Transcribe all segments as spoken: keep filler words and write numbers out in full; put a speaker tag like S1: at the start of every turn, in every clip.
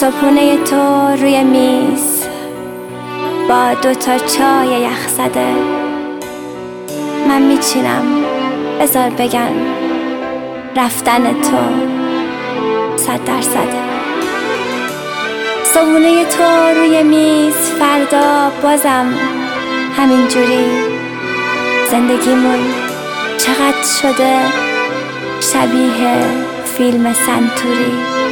S1: صبحونه تو روی میز با دوتا چای یخ زده، من میچینم بذار بگن رفتن تو صد درصده. صبحونه تو روی میز، فردا بازم همینجوری. زندگیمون چقدر شده شبیه فیلم سنتوری.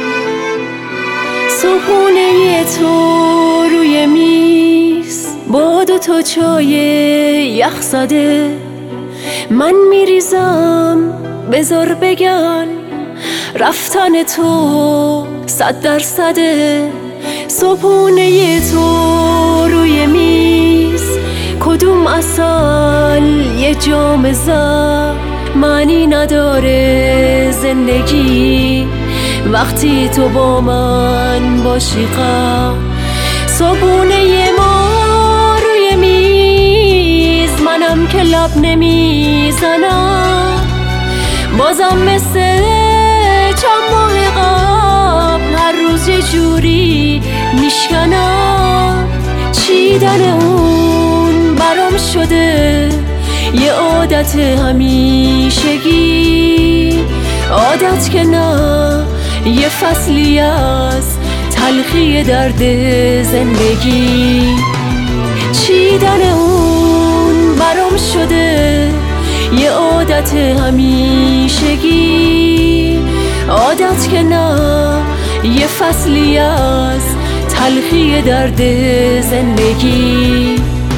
S2: صبحونه تو روی میز با دو تا چای یخ زده، من میریزم بذار بگن رفتن تو صد درصده. صبحونه تو روی میز، کدوم عسل یه جام زهر، معنی نداره زندگی وقتی تو با من باشی غم. صبحونه ما روی میز، منم که لب نمیزنم، بازم مثل چند ماه قبل هر روز یه جوری میشکنم. چیدن اون برام شده یه عادت همیشگی، عادت که نه یه فصلی از تلخی درد زندگی. چیدن اون برام شده یه عادت همیشگی، عادت که نه یه فصلی از تلخی درد زندگی.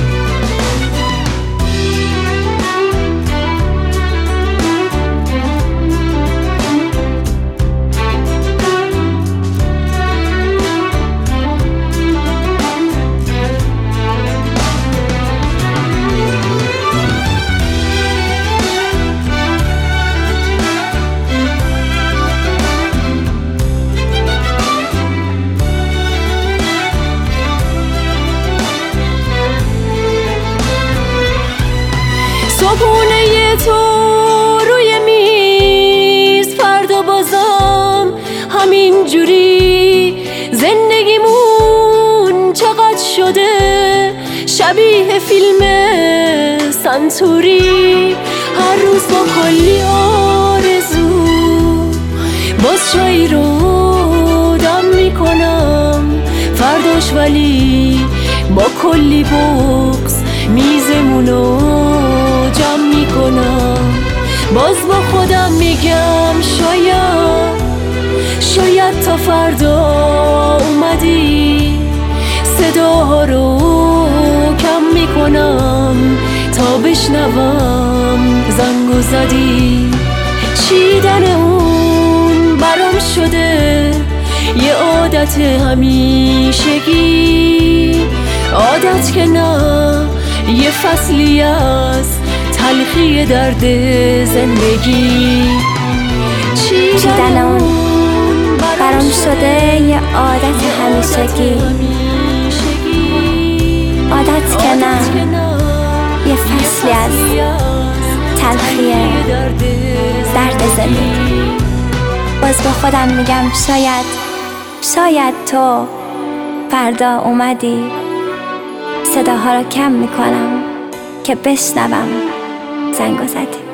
S2: صبحونه تو روی میز، فردا بازم همین جوری. زندگیمون چقدر شده شبیه فیلم سنتوری، هر روز با کلی آرزو باز چایی رو دم میکنم، فرداش ولی با کلی بغض میزمونو جمع میکنم. باز با خودم میگم شاید شاید تا فردا اومدی، صداها رو کم میکنم تا بشنوم زنگو زدی. چیدن اون برام شده یه عادت همیشگی، عادت که نه یه فصلی از تلخی درد زندگی.
S1: چیدن اون برام شده یه عادت همیشگی، عادت که نه یه فصلی از تلخی درد زندگی. باز با خودم میگم شاید شاید تو فردا اومدی، صداها رو کم میکنم که بشنوم زنگو زدی.